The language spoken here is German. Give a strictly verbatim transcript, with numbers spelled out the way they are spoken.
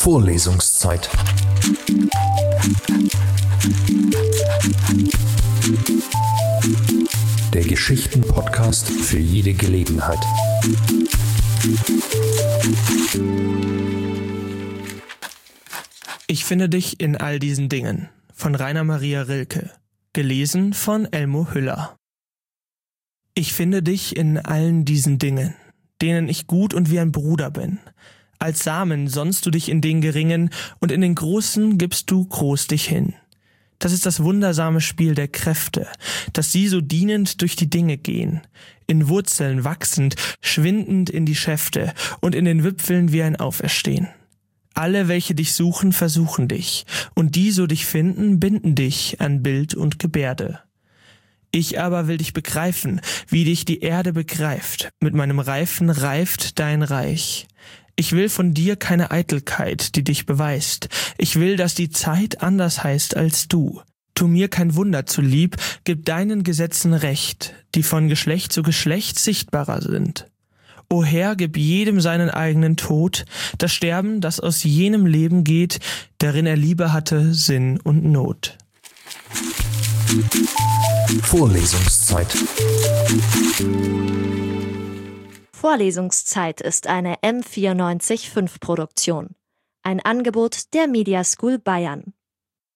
Vorlesungszeit. Der Geschichten-Podcast für jede Gelegenheit. Ich finde dich in all diesen Dingen von Rainer Maria Rilke, gelesen von Elmo Hüller. Ich finde dich in allen diesen Dingen, denen ich gut und wie ein Bruder bin. Als Samen sonnst du dich in den Geringen und in den Großen gibst du groß dich hin. Das ist das wundersame Spiel der Kräfte, dass sie so dienend durch die Dinge gehen, in Wurzeln wachsend, schwindend in die Schäfte und in den Wipfeln wie ein Auferstehen. Alle, welche dich suchen, versuchen dich, und die, so dich finden, binden dich an Bild und Gebärde. Ich aber will dich begreifen, wie dich die Erde begreift, mit meinem Reifen reift dein Reich. Ich will von dir keine Eitelkeit, die dich beweist. Ich will, dass die Zeit anders heißt als du. Tu mir kein Wunder zulieb, gib deinen Gesetzen Recht, die von Geschlecht zu Geschlecht sichtbarer sind. O Herr, gib jedem seinen eigenen Tod, das Sterben, das aus jenem Leben geht, darin er Liebe hatte, Sinn und Not. Vorlesungszeit. Vorlesungszeit ist eine M vierundneunzig Komma fünf Produktion. Ein Angebot der Media School Bayern.